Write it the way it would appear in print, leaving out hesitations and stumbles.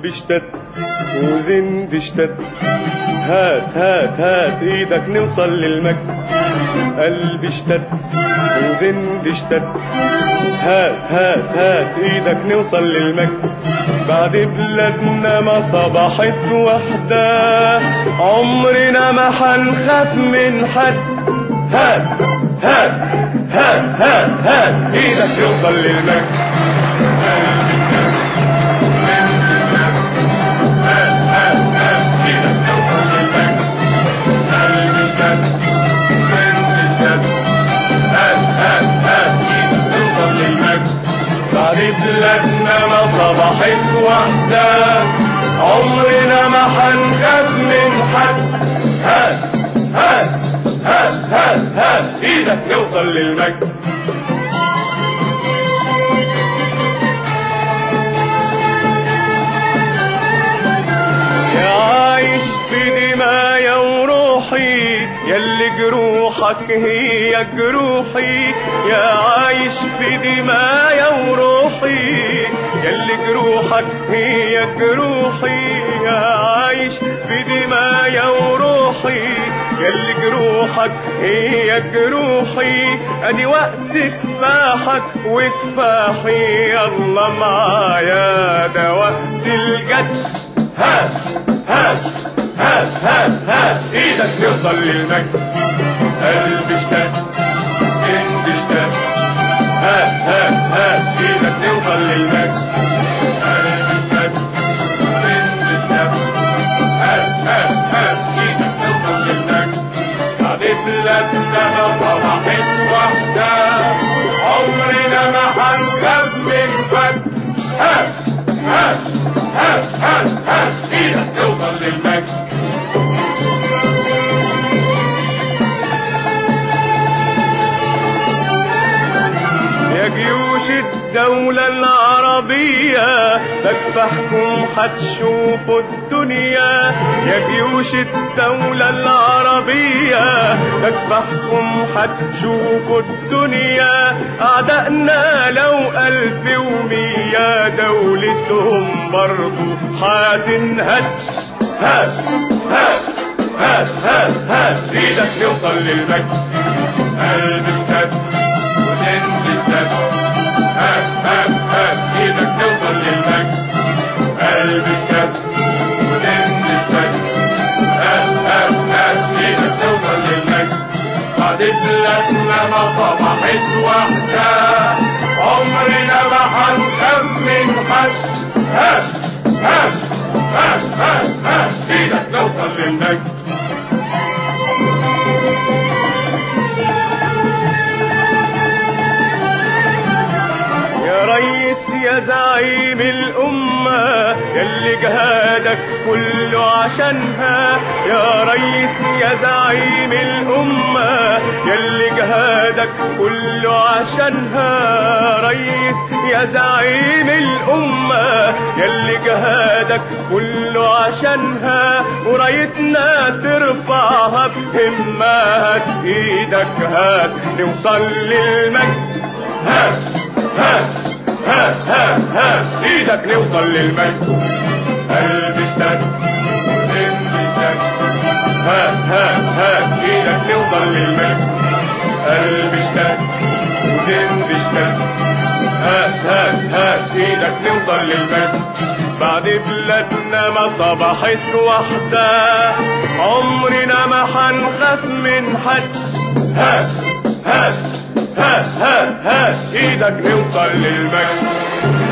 قلبي اشتد وزندي اشتد، هات هات هات ايدك نوصل للمجد. قلبي اشتد وزندي اشتد، هات هات هات ايدك نوصل للمجد. بعد بلادنا ما صبحت وحدة، عمرنا ما حنخاف من حد. هات هات هات هات هات ايدك نوصل للمجد. بعد بلادنا ما صبحت وحدة، عمرنا ما حنخاف من حد. هات هات هات هات هات ايدك نوصل للمجد. يا عايش في دمايا وروحي، ياللي جروحك هي جروحي. يا عايش في دمايا وروحي، ياللي جروحك هي جروحي. يا عايش في دمايا وروحي، ياللي جروحك هي جروحي. ادي وقت كفاحك وكفاحي، يلا معايا ده وقت الجد. هات هات هات هات هات ايدك نوصل للمجد. قلبي اشتد انت اشتد، هات هات هات ايدك نوصل للمجد. قلبي اشتد انت اشتد، هات هات هات ايدك نوصل للمجد. بعد بلادنا ما صبحت وحدة، عمرنا ما حنخاف من حد. هات هات هات هات هات ايدك نوصل للمجد. يا جيوش الدولة العربية، تكفحكم هتشوفوا الدنيا. يا جيوش الدولة العربية، تكفحكم هتشوفوا الدنيا. أعدائنا لو 1100، دولتهم برضو هتنهد. هات هات هات هات هات ايدك نوصل للمجد. قلبي اشتد وزندي اشتد، هات هات هات ايدك نوصل للمجد. قلبي اشتد وزندي اشتد، هات هات هات ايدك نوصل للمجد. بعد بلادنا ما صبحت وحدة، عمرنا ما حنخاف من حد. هات هات هات هات هات ايدك نوصل للمجد. يا ريس يا زعيم الأمة، ياللي جهادك كله عشانها. يا ريس يا زعيم الأمة، ياللي جهادك كله عشانها. ريس يا زعيم الأمة، ياللي جهادك كله عشانها. ورايتنا ترفعها بهمة، هات ايدك هات نوصل للمجد. هات هات هات هات هات ايدك نوصل للمجد. قلبي اشتد وزندي اشتد، هات هات هات ايدك نوصل للمجد. قلبي اشتد وزندي اشتد، هات هات هات ايدك نوصل للمجد. بعد بلادنا ما صبحت وحدة، عمرنا ما حنخاف من حد. هات هات هات هات هات ايدك نوصل للمجد.